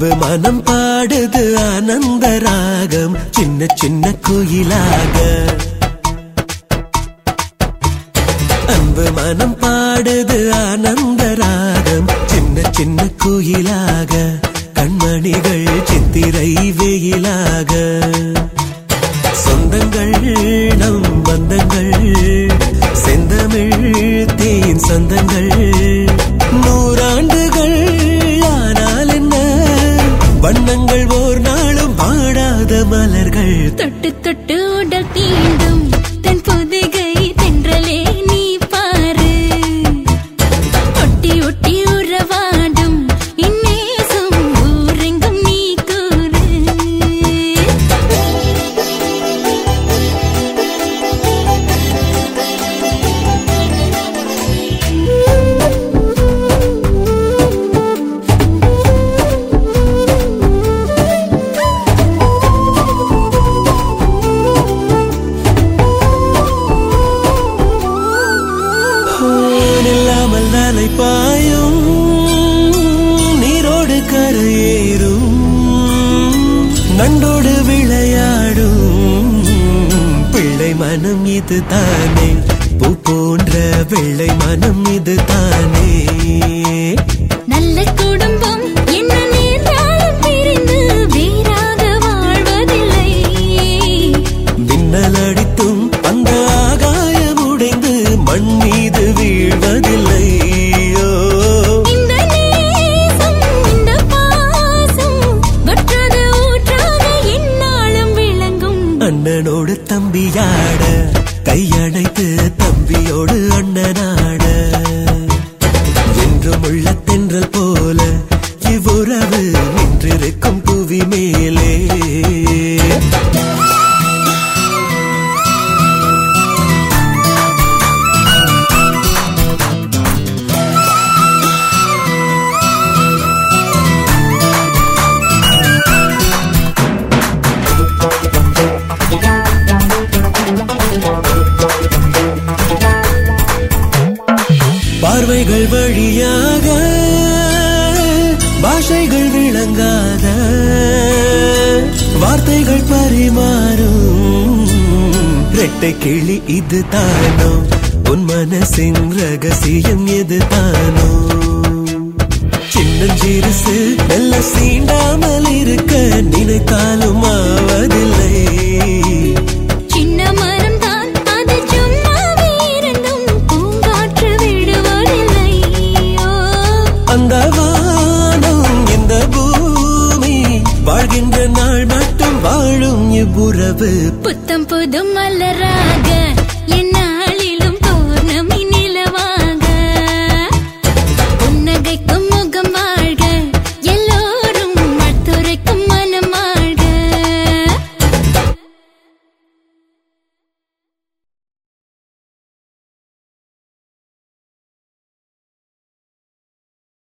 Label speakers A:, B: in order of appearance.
A: அன்பு மனம் பாடுது ஆனந்த ராகம் சின்ன சின்ன குயிலாக. அன்பு மனம் பாடுது ஆனந்த ராகம் சின்ன சின்ன குயிலாக. கண்மணிகள் சித்திரை வெயிலாக. சொந்தங்கள் நம் பந்தங்கள் செந்தமிழ் தேன் சொந்தங்கள். நூறாண்டுகள் ஆனால் என்ன வண்ணங்கள் ஓர் நாளும் பாடாத மலர்கள்.
B: தொட்டு தொட்டு உடல் தீண்டும் தன் புதிகை தென்றலே நீ பாரு. ஒட்டி ஒட்டி உறவாடும் இந்நேசம் ஊரெங்கும் நீ கூறு.
A: அலை பாயும் நீரோடு கரையேறும் நண்டோடு விளையாடும் பிள்ளை மனம் இது தானே. பூ போன்ற வெள்ளை மனம் இது தானே.
B: நல்ல குடும்பம் என்ன நேர்ந்தாலும் பிரிந்து வேறாக வாழ்வதில்லை.
A: மின்னல் அடித்தும் அந்த ஆகாயம் உடைந்து மண் மீது வீழ்வதில்லை. அண்ணனோடு தம்பியாட கையணைத்து தம்பியோடு அண்ணனாட என்றும் உள்ள தென்றல் போல இவ்வுறவு நின்றிருக்கும் புவி மேலே. பார்வைகள் வழியாக பாஷைகள் விளங்காத வார்த்தைகள் பரிமாறும் ரெட்டை கிளி இது தானோ. உன் மனசின் ரகசியம் எது தானோ. சின்னஞ்சிறுசு நல்ல சீண்டாமல் இருக்க நினைத்தாலும் ஆவதில்லை. அந்த வானம் இந்த பூமி வாழ்கின்ற நாள் மட்டும் வாழும் இவ்வுறவு
B: புத்தம் புது மலராக